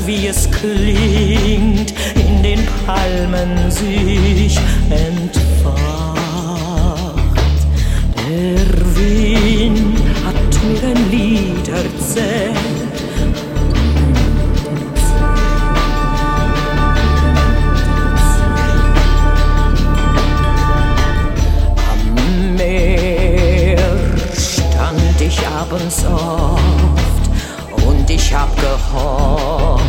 wie es klingt, in den Palmen sich entfacht. Der Wind hat mir ein Lied erzählt. Am Meer stand ich abends oft und ich hab gehofft.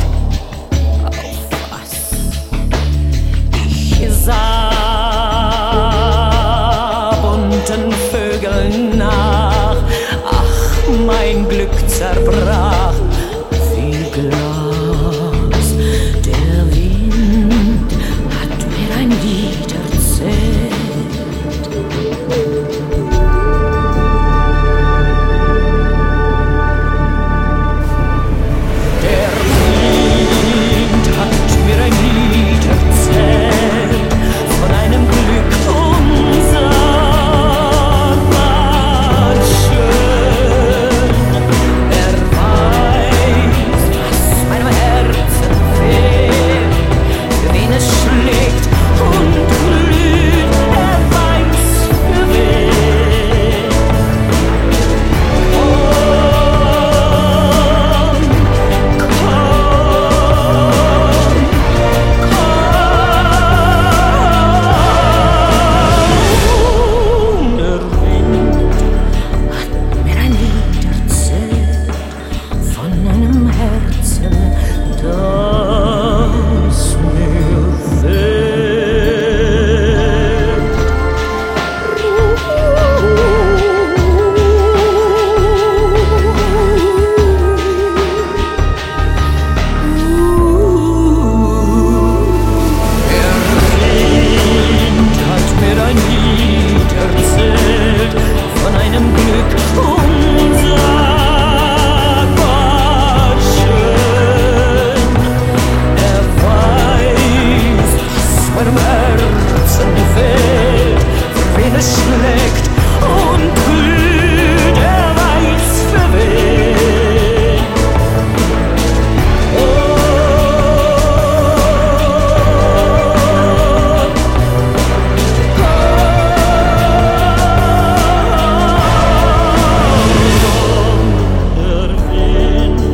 Auf was? Ich sah bunten Vögeln nach. Ach, mein Glück zerbrach wie Glas. Der Wind hat mir ein Lied erzählt.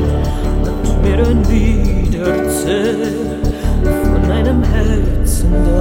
Von einem Herzen,